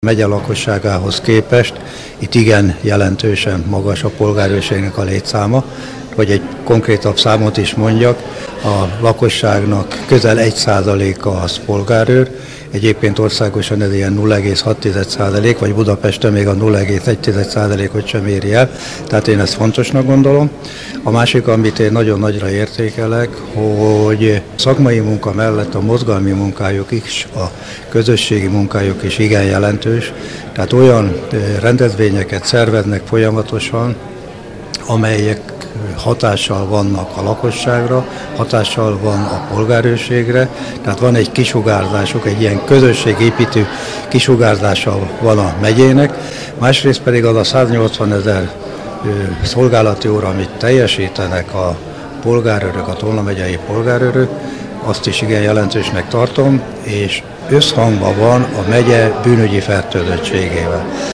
Megye lakosságához képest itt igen jelentősen magas a polgárőrségnek a létszáma, vagy egy konkrétabb számot is mondjak, a lakosságnak közel 1%-a az polgárőr, egyébként országosan ez ilyen 0,6%, vagy Budapesten még a 0,1%-ot sem éri el, tehát én ezt fontosnak gondolom. A másik, amit én nagyon nagyra értékelek, hogy szakmai munka mellett a mozgalmi munkájuk is, a közösségi munkájuk is igen jelentős, tehát olyan rendezvényeket szerveznek folyamatosan, amelyek hatással vannak a lakosságra, hatással van a polgárőrségre, tehát van egy kisugárzásuk, egy ilyen közösségépítő kisugárzása van a megyének, másrészt pedig az a 180 000 szolgálati óra, amit teljesítenek a polgárőrök, a Tolna megyei polgárőrök, azt is igen jelentősnek tartom, és összhangban van a megye bűnügyi fertőzöttségével.